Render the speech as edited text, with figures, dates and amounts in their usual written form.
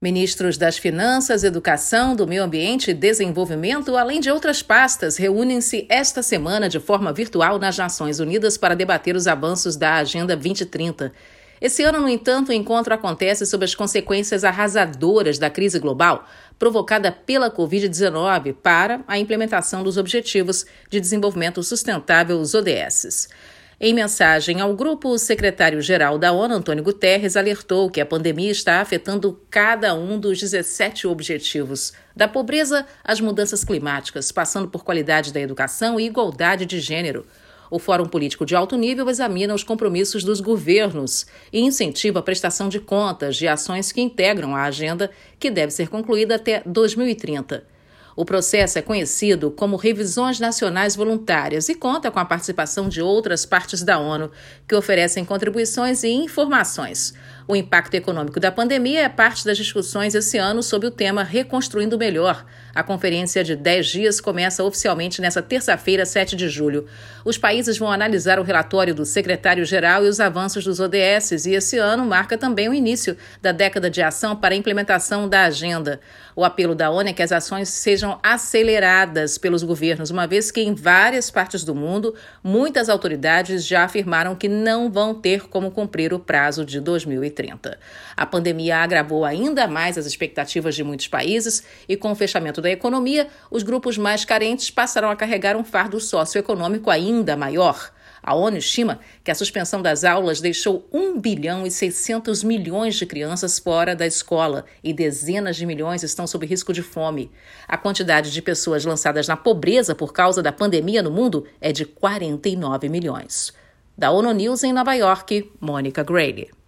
Ministros das Finanças, Educação, do Meio Ambiente e Desenvolvimento, além de outras pastas, reúnem-se esta semana de forma virtual nas Nações Unidas para debater os avanços da Agenda 2030. Esse ano, no entanto, o encontro acontece sob as consequências arrasadoras da crise global provocada pela Covid-19 para a implementação dos Objetivos de Desenvolvimento Sustentável, os ODS. Em mensagem ao grupo, o secretário-geral da ONU, Antônio Guterres, alertou que a pandemia está afetando cada um dos 17 objetivos, da pobreza às mudanças climáticas, passando por qualidade da educação e igualdade de gênero. O Fórum Político de Alto Nível examina os compromissos dos governos e incentiva a prestação de contas de ações que integram a agenda, que deve ser concluída até 2030. O processo é conhecido como Revisões Nacionais Voluntárias e conta com a participação de outras partes da ONU, que oferecem contribuições e informações. O impacto econômico da pandemia é parte das discussões esse ano sob o tema Reconstruindo Melhor. A conferência de 10 dias começa oficialmente nesta terça-feira, 7 de julho. Os países vão analisar o relatório do secretário-geral e os avanços dos ODS, e esse ano marca também o início da década de ação para a implementação da agenda. O apelo da ONU é que as ações sejam aceleradas pelos governos, uma vez que em várias partes do mundo, muitas autoridades já afirmaram que não vão ter como cumprir o prazo de 2030. A pandemia agravou ainda mais as expectativas de muitos países e, com o fechamento da economia, os grupos mais carentes passaram a carregar um fardo socioeconômico ainda maior. A ONU estima que a suspensão das aulas deixou 1 bilhão e 600 milhões de crianças fora da escola e dezenas de milhões estão sob risco de fome. A quantidade de pessoas lançadas na pobreza por causa da pandemia no mundo é de 49 milhões. Da ONU News em Nova York, Mônica Grayle.